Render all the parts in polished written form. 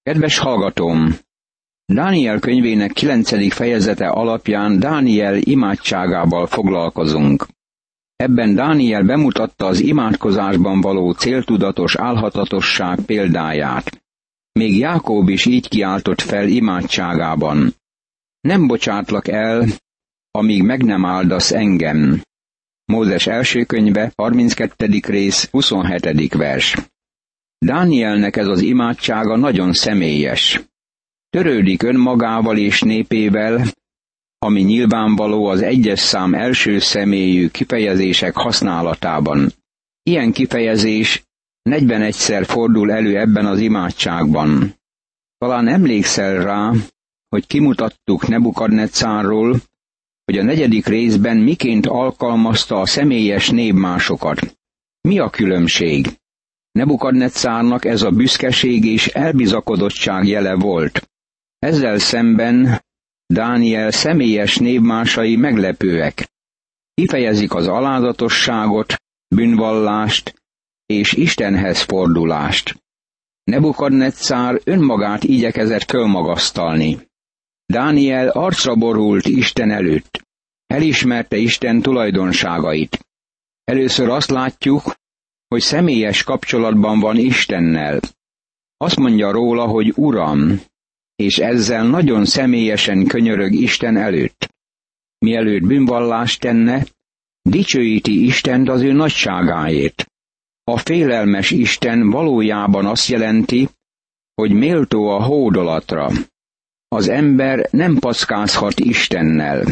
Kedves hallgatóm! Dániel könyvének 9. fejezete alapján Dániel imádságával foglalkozunk. Ebben Dániel bemutatta az imádkozásban való céltudatos álhatatosság példáját. Még Jákob is így kiáltott fel imádságában. Nem bocsátlak el, amíg meg nem áldasz engem. Mózes első könyve, 32. rész, 27. vers. Dánielnek ez az imádsága nagyon személyes. Törődik önmagával és népével, ami nyilvánvaló az egyes szám első személyű kifejezések használatában. Ilyen kifejezés 41-szer fordul elő ebben az imádságban. Talán emlékszel rá, hogy kimutattuk Nebukadnecárról, hogy a 4. részben miként alkalmazta a személyes névmásokat. Mi a különbség? Nebukadnecárnak ez a büszkeség és elbizakodottság jele volt. Ezzel szemben Dániel személyes névmásai meglepőek. Kifejezik az alázatosságot, bűnvallást és Istenhez fordulást. Nebukadnecár önmagát igyekezett fölmagasztalni. Dániel arcra borult Isten előtt. Elismerte Isten tulajdonságait. Először azt látjuk, hogy személyes kapcsolatban van Istennel. Azt mondja róla, hogy Uram, és ezzel nagyon személyesen könyörög Isten előtt. Mielőtt bűnvallást tenne, dicsőíti Istent az ő nagyságáért. A félelmes Isten valójában azt jelenti, hogy méltó a hódolatra. Az ember nem packázhat Istennel.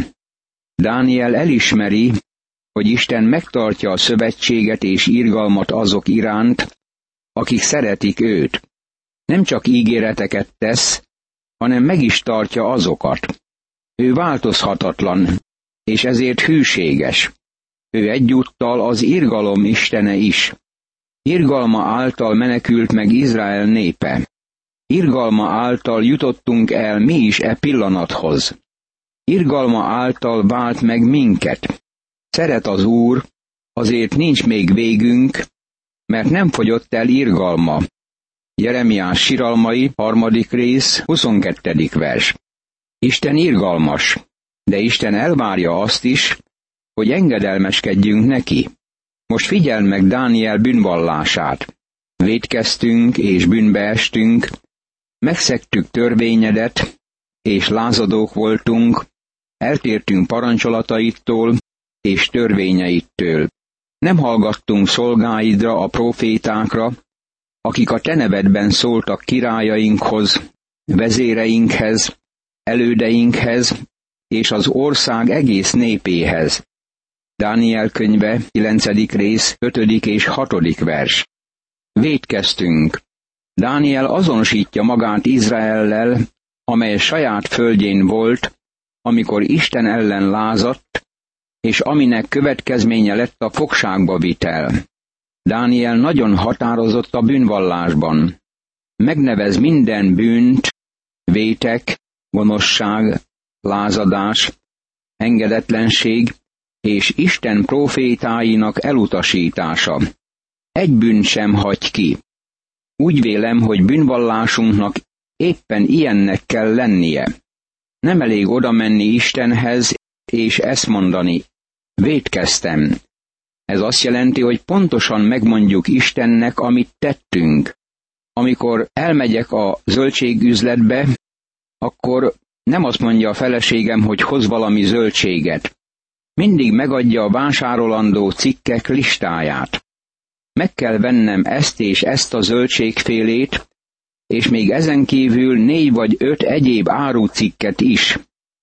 Dániel elismeri, hogy Isten megtartja a szövetséget és irgalmat azok iránt, akik szeretik őt. Nem csak ígéreteket tesz, hanem meg is tartja azokat. Ő változhatatlan, és ezért hűséges. Ő egyúttal az irgalom istene is. Irgalma által menekült meg Izrael népe. Irgalma által jutottunk el mi is e pillanathoz. Irgalma által vált meg minket. Szeret az Úr, azért nincs még végünk, mert nem fogyott el irgalma. Jeremiás siralmai, 3. rész, 22. vers. Isten irgalmas, de Isten elvárja azt is, hogy engedelmeskedjünk neki. Most figyeld meg Dániel bűnvallását. Vétkeztünk és bűnbe estünk, megszegtük törvényedet, és lázadók voltunk, eltértünk parancsolataitól és törvényeittől. Nem hallgattunk szolgáidra, a prófétákra, akik a te nevedben szóltak királyainkhoz, vezéreinkhez, elődeinkhez és az ország egész népéhez. Dániel könyve, 9. rész, 5. és 6. vers. Vétkeztünk. Dániel azonosítja magát Izraellel, amely saját földjén volt, amikor Isten ellen lázadt, és aminek következménye lett a fogságba vitel. Dániel nagyon határozott a bűnvallásban. Megnevez minden bűnt, vétek, gonoszság, lázadás, engedetlenség és Isten prófétáinak elutasítása. Egy bűnt sem hagy ki. Úgy vélem, hogy bűnvallásunknak éppen ilyennek kell lennie. Nem elég oda menni Istenhez és ezt mondani, vétkeztem. Ez azt jelenti, hogy pontosan megmondjuk Istennek, amit tettünk. Amikor elmegyek a zöldségüzletbe, akkor nem azt mondja a feleségem, hogy hoz valami zöldséget. Mindig megadja a vásárolandó cikkek listáját. Meg kell vennem ezt és ezt a zöldségfélét, és még ezen kívül 4 vagy 5 egyéb árucikket is.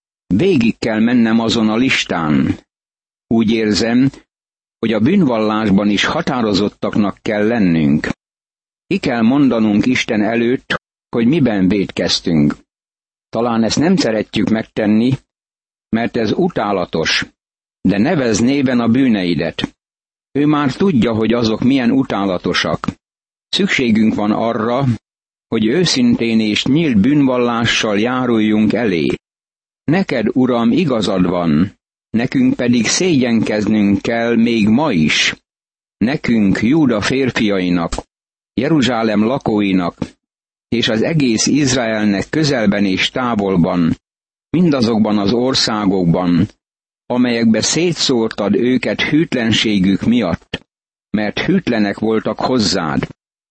Végig kell mennem azon a listán. Úgy érzem, hogy a bűnvallásban is határozottaknak kell lennünk. Ki kell mondanunk Isten előtt, hogy miben vétkeztünk. Talán ezt nem szeretjük megtenni, mert ez utálatos, de nevezd néven a bűneidet. Ő már tudja, hogy azok milyen utálatosak. Szükségünk van arra, hogy őszintén és nyílt bűnvallással járuljunk elé. Neked, Uram, igazad van, nekünk pedig szégyenkeznünk kell még ma is. Nekünk, Júda férfiainak, Jeruzsálem lakóinak, és az egész Izraelnek közelben és távolban, mindazokban az országokban, amelyekbe szétszórtad őket hűtlenségük miatt, mert hűtlenek voltak hozzád.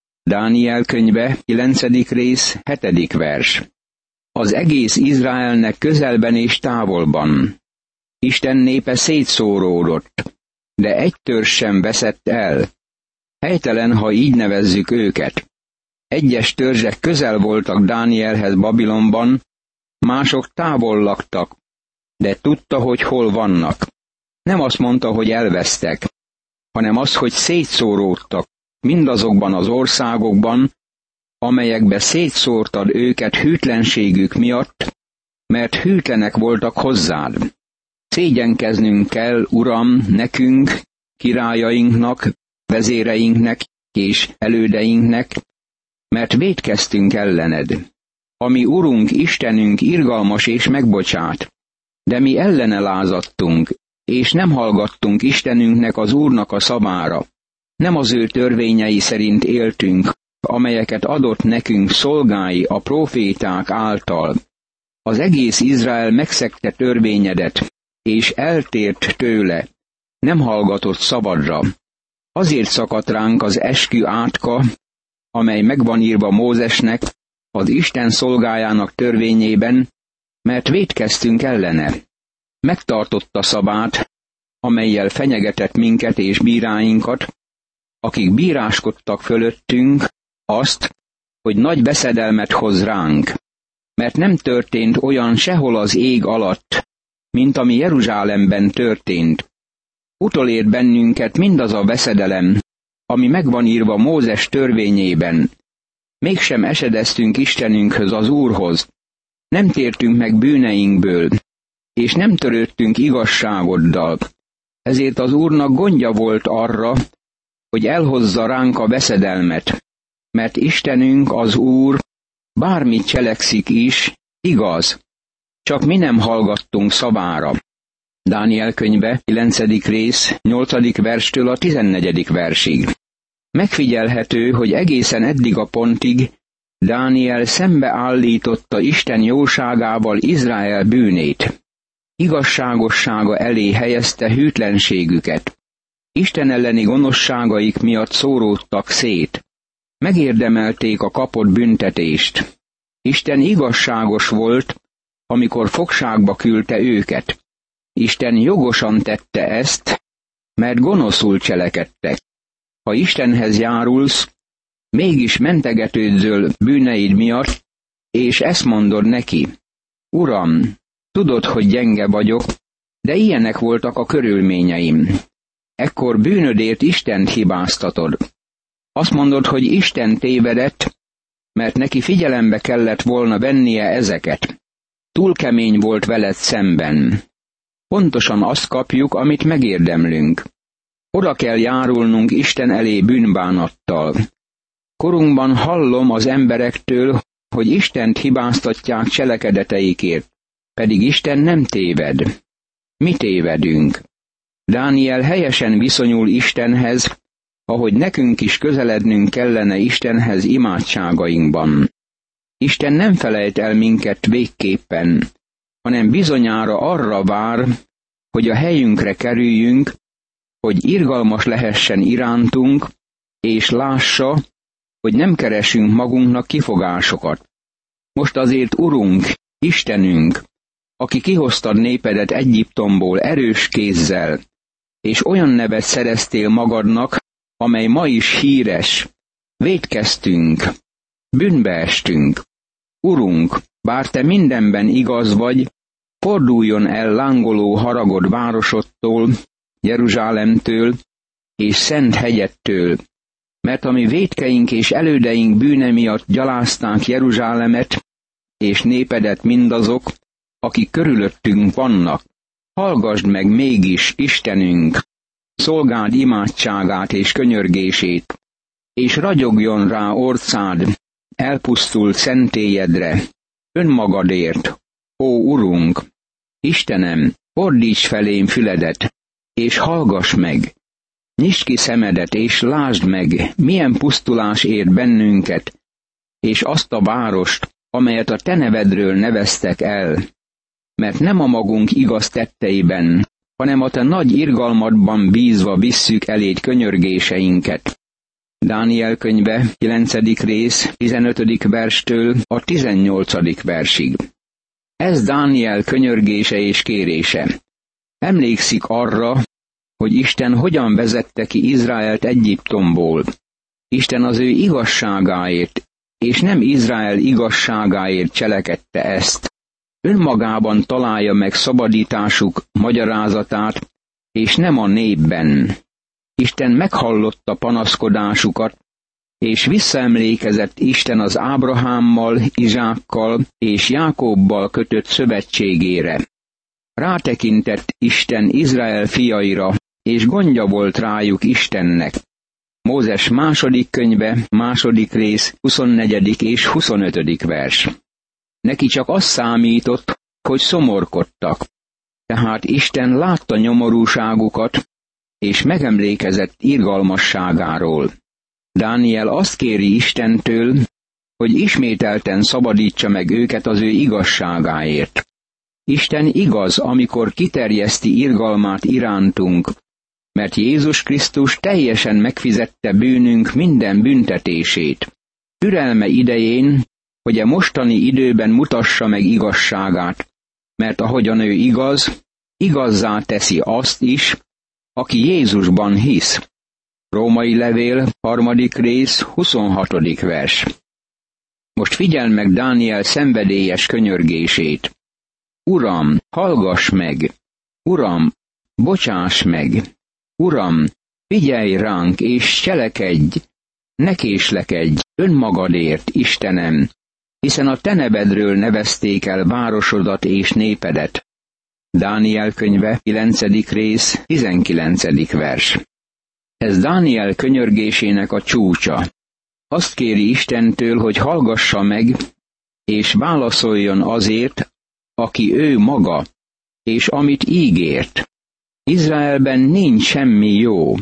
Dániel könyve, 9. rész, 7. vers. Az egész Izraelnek közelben és távolban. Isten népe szétszóródott, de egy törzs sem veszett el. Helytelen, ha így nevezzük őket. Egyes törzsek közel voltak Dánielhez Babilonban, mások távol laktak, de tudta, hogy hol vannak. Nem azt mondta, hogy elvesztek, hanem az, hogy szétszóródtak mindazokban az országokban, amelyekbe szétszórtad őket hűtlenségük miatt, mert hűtlenek voltak hozzád. Szégyenkeznünk kell, Uram, nekünk, királyainknak, vezéreinknek és elődeinknek, mert vétkeztünk ellened. Ami Urunk, Istenünk irgalmas és megbocsát, de mi ellene lázadtunk, és nem hallgattunk Istenünknek, az Úrnak a szavára. Nem az ő törvényei szerint éltünk, amelyeket adott nekünk szolgái a próféták által. Az egész Izrael megszegte törvényedet, és eltért tőle, nem hallgatott szavadra. Azért szakadt ránk az eskü átka, amely megvan írva Mózesnek, az Isten szolgájának törvényében, mert vétkeztünk ellene. Megtartotta szabát, amellyel fenyegetett minket és bíráinkat, akik bíráskodtak fölöttünk, azt, hogy nagy veszedelmet hoz ránk, mert nem történt olyan sehol az ég alatt, mint ami Jeruzsálemben történt. Utolért bennünket mindaz a veszedelem, ami megvan írva Mózes törvényében. Mégsem esedeztünk Istenünkhöz, az Úrhoz. Nem tértünk meg bűneinkből, és nem törődtünk igazságoddal. Ezért az Úrnak gondja volt arra, hogy elhozza ránk a veszedelmet, mert Istenünk, az Úr, bármit cselekszik is, igaz, csak mi nem hallgattunk szavára. Dániel könyve, 9. rész, 8. verstől a 14. versig. Megfigyelhető, hogy egészen eddig a pontig Dániel szembeállította Isten jóságával Izrael bűnét. Igazságossága elé helyezte hűtlenségüket. Isten elleni gonoszságaik miatt szóródtak szét. Megérdemelték a kapott büntetést. Isten igazságos volt, amikor fogságba küldte őket. Isten jogosan tette ezt, mert gonoszul cselekedtek. Ha Istenhez járulsz, mégis mentegetődzöl bűneid miatt, és ezt mondod neki: Uram, tudod, hogy gyenge vagyok, de ilyenek voltak a körülményeim. Ekkor bűnödért Istent hibáztatod. Azt mondod, hogy Isten tévedett, mert neki figyelembe kellett volna vennie ezeket. Túl kemény volt veled szemben. Pontosan azt kapjuk, amit megérdemlünk. Oda kell járulnunk Isten elé bűnbánattal. Korunkban hallom az emberektől, hogy Istent hibáztatják cselekedeteikért, pedig Isten nem téved. Mi tévedünk. Dániel helyesen viszonyul Istenhez, ahogy nekünk is közelednünk kellene Istenhez imádságainkban. Isten nem felejt el minket végképpen, hanem bizonyára arra vár, hogy a helyünkre kerüljünk, hogy irgalmas lehessen irántunk, és lássa, hogy nem keresünk magunknak kifogásokat. Most azért, Urunk, Istenünk, aki kihoztad népedet Egyiptomból erős kézzel, és olyan nevet szereztél magadnak, amely ma is híres, vétkeztünk, bűnbe estünk. Urunk, bár te mindenben igaz vagy, forduljon el lángoló haragod városodtól, Jeruzsálemtől és szent hegyettől, mert a mi vétkeink és elődeink bűne miatt gyalázták Jeruzsálemet, és népedet mindazok, akik körülöttünk vannak. Hallgasd meg mégis, Istenünk, szolgád imádságát és könyörgését, és ragyogjon rá orcád, elpusztult szentélyedre, önmagadért, ó Urunk! Istenem, fordíts felém füledet, és hallgass meg! Nyisd ki szemedet, és lásd meg, milyen pusztulás ért bennünket, és azt a várost, amelyet a te nevedről neveztek el, mert nem a magunk igaz tetteiben, hanem a te nagy irgalmadban bízva visszük eléd könyörgéseinket. Dániel könyve, 9. rész, 15. verstől a 18. versig. Ez Dániel könyörgése és kérése. Emlékszik arra, hogy Isten hogyan vezette ki Izraelt Egyiptomból. Isten az ő igazságáért, és nem Izrael igazságáért cselekedte ezt. Önmagában találja meg szabadításuk magyarázatát, és nem a népben. Isten meghallotta panaszkodásukat, és visszaemlékezett Isten az Ábrahámmal, Izsákkal és Jákobbal kötött szövetségére. Rátekintett Isten Izrael fiaira, és gondja volt rájuk Istennek. Mózes második könyve, második rész, 24. és 25. vers. Neki csak az számított, hogy szomorkodtak. Tehát Isten látta nyomorúságukat, és megemlékezett irgalmasságáról. Dániel azt kéri Istentől, hogy ismételten szabadítsa meg őket az ő igazságáért. Isten igaz, amikor kiterjeszti irgalmát irántunk, mert Jézus Krisztus teljesen megfizette bűnünk minden büntetését. Türelme idején, hogy a mostani időben mutassa meg igazságát, mert ahogyan ő igaz, igazzá teszi azt is, aki Jézusban hisz. Római levél, 3. rész, 26. vers. Most figyeld meg Dániel szenvedélyes könyörgését. Uram, hallgass meg! Uram, bocsáss meg! Uram, figyelj ránk és cselekedj! Ne késlekedj önmagadért, Istenem, hiszen a te nevedről nevezték el városodat és népedet. Dániel könyve, 9. rész, 19. vers. Ez Dániel könyörgésének a csúcsa. Azt kéri Istentől, hogy hallgassa meg, és válaszoljon azért, aki ő maga, és amit ígért. Izraelben nincs semmi jó.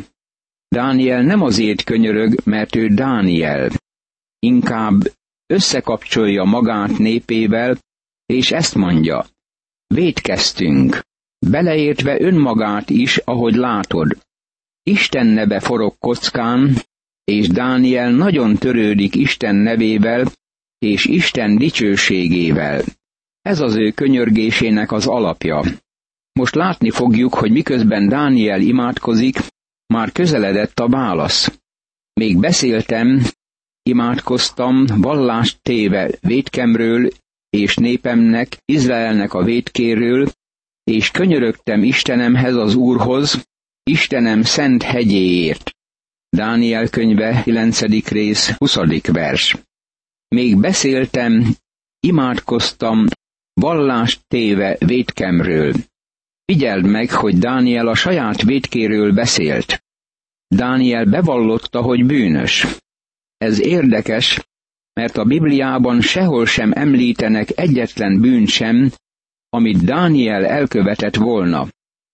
Dániel nem azért könyörög, mert ő Dániel. Inkább összekapcsolja magát népével, és ezt mondja: vétkeztünk, beleértve önmagát is, ahogy látod. Isten neve forog kockán, és Dániel nagyon törődik Isten nevével és Isten dicsőségével. Ez az ő könyörgésének az alapja. Most látni fogjuk, hogy miközben Dániel imádkozik, már közeledett a válasz. Még beszéltem, imádkoztam, vallást téve vétkemről és népemnek, Izraelnek a vétkéről, és könyörögtem Istenemhez, az Úrhoz, Istenem szent hegyéért. Dániel könyve, 9. rész, 20. vers. Még beszéltem, imádkoztam, vallást téve vétkemről. Figyeld meg, hogy Dániel a saját vétkéről beszélt. Dániel bevallotta, hogy bűnös. Ez érdekes, mert a Bibliában sehol sem említenek egyetlen bűnt sem, amit Dániel elkövetett volna.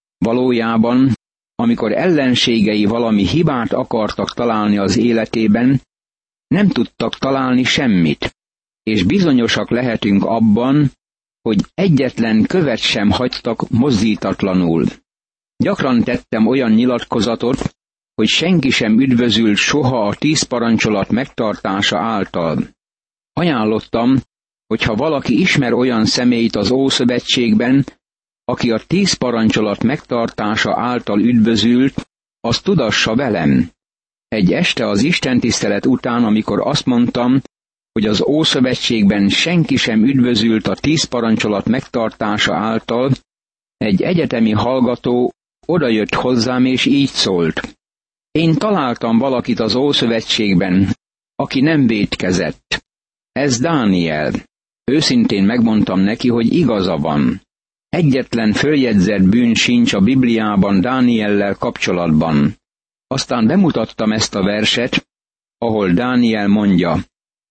Valójában, amikor ellenségei valami hibát akartak találni az életében, nem tudtak találni semmit, és bizonyosak lehetünk abban, hogy egyetlen követ sem hagytak mozdítatlanul. Gyakran tettem olyan nyilatkozatot, hogy senki sem üdvözült soha a 10 parancsolat megtartása által. Ajánlottam, hogy ha valaki ismer olyan személyt az Ószövetségben, aki a 10 parancsolat megtartása által üdvözült, azt tudassa velem. Egy este az istentisztelet után, amikor azt mondtam, hogy az Ószövetségben senki sem üdvözült a 10 parancsolat megtartása által, egy egyetemi hallgató odajött hozzám és így szólt: én találtam valakit az Ószövetségben, aki nem vétkezett. Ez Dániel. Őszintén megmondtam neki, hogy igaza van. Egyetlen följegyzett bűn sincs a Bibliában Dániellel kapcsolatban. Aztán bemutattam ezt a verset, ahol Dániel mondja: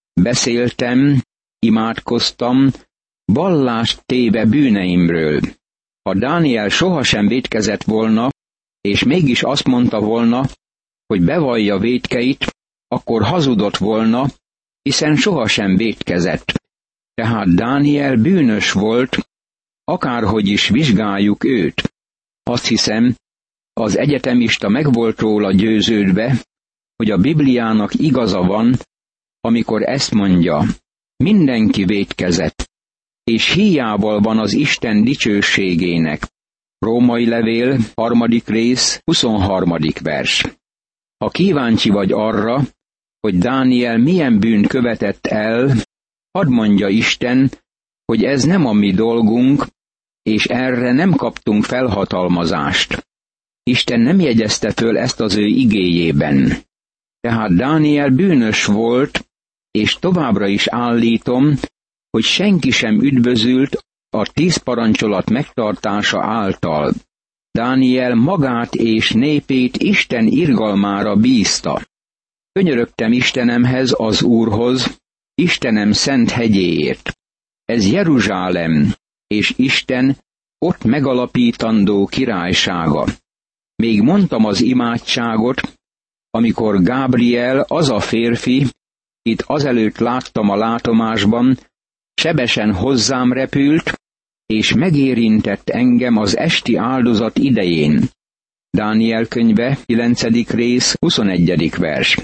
beszéltem, imádkoztam, vallást téve bűneimről. Ha Dániel sohasem vétkezett volna, és mégis azt mondta volna, hogy bevallja vétkeit, akkor hazudott volna, hiszen sohasem vétkezett. Tehát Dániel bűnös volt, akárhogy is vizsgáljuk őt. Azt hiszem, az egyetemista meg volt róla győződve, hogy a Bibliának igaza van, amikor ezt mondja, mindenki vétkezett, és híjával van az Isten dicsőségének. Római levél, 3. rész, 23. vers. Ha kíváncsi vagy arra, hogy Dániel milyen bűnt követett el, hadd mondja Isten, hogy ez nem a mi dolgunk, és erre nem kaptunk felhatalmazást. Isten nem jegyezte föl ezt az ő igéjében. Tehát Dániel bűnös volt, és továbbra is állítom, hogy senki sem üdvözült a 10 parancsolat megtartása által. Dániel magát és népét Isten irgalmára bízta. Könyörögtem Istenemhez, az Úrhoz, Istenem szent hegyéért. Ez Jeruzsálem, és Isten ott megalapítandó királysága. Még mondtam az imádságot, amikor Gábriel, az a férfi, itt azelőtt láttam a látomásban, sebesen hozzám repült, és megérintett engem az esti áldozat idején. Dániel könyve, 9. rész, 21. vers.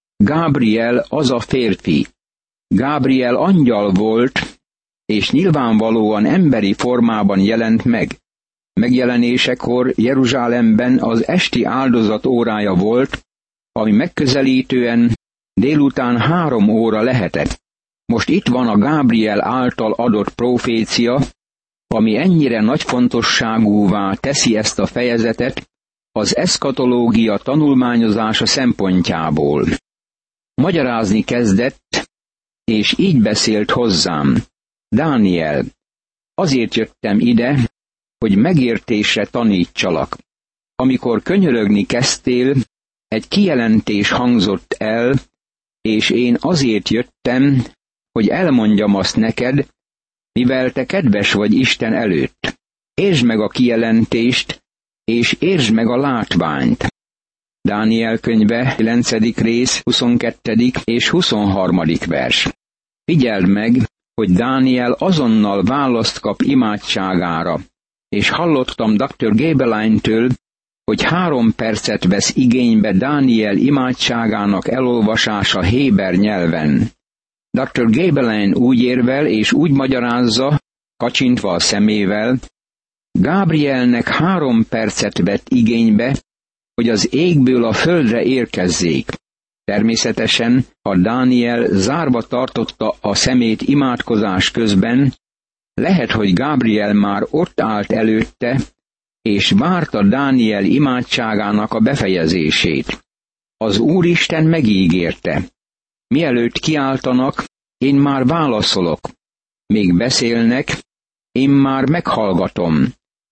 Gábriel az a férfi. Gábriel angyal volt, és nyilvánvalóan emberi formában jelent meg. Megjelenésekor Jeruzsálemben az esti áldozat órája volt, ami megközelítően délután 3 óra lehetett. Most itt van a Gábriel által adott profécia, ami ennyire nagy fontosságúvá teszi ezt a fejezetet az eszkatológia tanulmányozása szempontjából. Magyarázni kezdett, és így beszélt hozzám. Dániel, azért jöttem ide, hogy megértésre tanítsalak. Amikor könyörögni kezdtél, egy kijelentés hangzott el, és én azért jöttem, hogy elmondjam azt neked, mivel te kedves vagy Isten előtt. Értsd meg a kijelentést, és értsd meg a látványt. Dániel könyve, 9. rész, 22. és 23. vers. Figyeld meg, hogy Dániel azonnal választ kap imádságára, és hallottam Dr. Gabeline-től, hogy 3 percet vesz igénybe Dániel imádságának elolvasása héber nyelven. Dr. Gabeline úgy érvel és úgy magyarázza, kacsintva a szemével, Gábrielnek 3 percet vett igénybe, hogy az égből a földre érkezzék. Természetesen, ha Dániel zárva tartotta a szemét imádkozás közben, lehet, hogy Gábriel már ott állt előtte, és várta Dániel imádságának a befejezését. Az Úristen megígérte. Mielőtt kiáltanak, én már válaszolok. Még beszélnek, én már meghallgatom.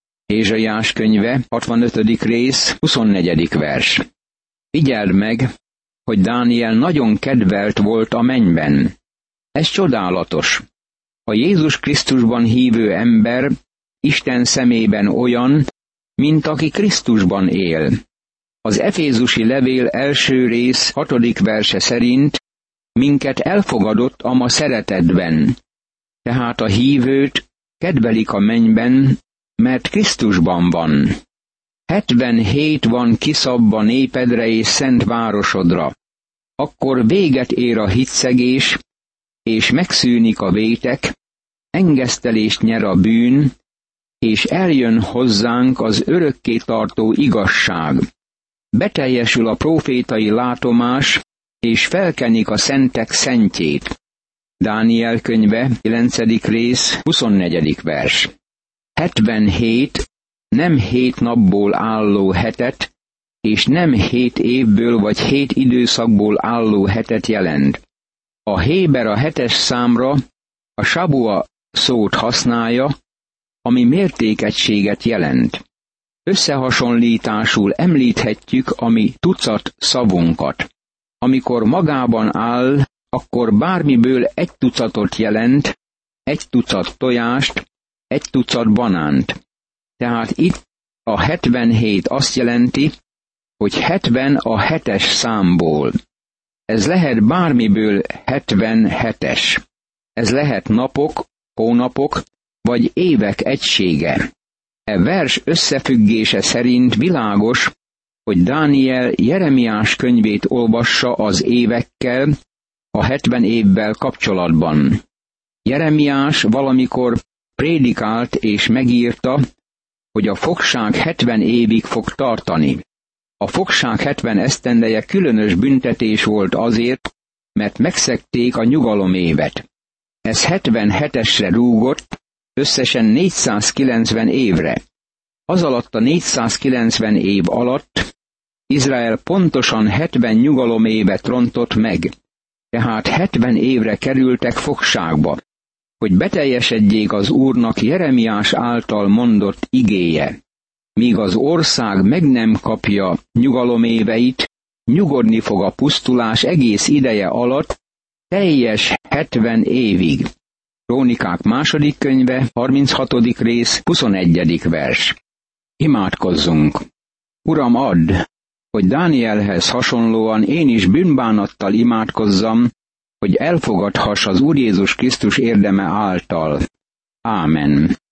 Ézsaiás könyve, 65. rész, 24. vers. Figyeld meg, hogy Dániel nagyon kedvelt volt a mennyben. Ez csodálatos. A Jézus Krisztusban hívő ember Isten szemében olyan, mint aki Krisztusban él. Az Efézusi levél első rész 6. verse szerint minket elfogadott a ma szeretetben. Tehát a hívőt kedvelik a mennyben, mert Krisztusban van. 77 van kiszabva népedre és szent városodra. Akkor véget ér a hitszegés, és megszűnik a vétek, engesztelést nyer a bűn, és eljön hozzánk az örökké tartó igazság. Beteljesül a prófétai látomás, és felkenik a szentek szentjét. Dániel könyve, 9. rész, 24. vers. 77 nem 7 napból álló hetet, és nem 7 évből vagy 7 időszakból álló hetet jelent. A héber a 7-es számra a sabua szót használja, ami mértékegységet jelent. Összehasonlításul említhetjük a mi tucat szavunkat. Amikor magában áll, akkor bármiből 1 tucatot jelent, 1 tucat tojást, 1 tucat banánt. Tehát itt a 77 azt jelenti, hogy 70 a 7-es számból. Ez lehet bármiből 77-es. Ez lehet napok, hónapok, vagy évek egysége. E vers összefüggése szerint világos, hogy Dániel Jeremiás könyvét olvassa az évekkel, a 70 évvel kapcsolatban. Jeremiás valamikor prédikált és megírta, hogy a fogság 70 évig fog tartani. A fogság 70 esztendeje különös büntetés volt azért, mert megszegték a nyugalomévet. Ez 77-esre rúgott, összesen 490 évre. Az alatt a 490 év alatt Izrael pontosan 70 nyugalomévet rontott meg, tehát 70 évre kerültek fogságba, hogy beteljesedjék az Úrnak Jeremiás által mondott igéje. Míg az ország meg nem kapja nyugaloméveit, nyugodni fog a pusztulás egész ideje alatt, teljes 70 évig. Krónikák 2. könyve, 36. rész, 21. vers. Imádkozzunk! Uram, add, hogy Dánielhez hasonlóan én is bűnbánattal imádkozzam, hogy elfogadhass az Úr Jézus Krisztus érdeme által. Ámen.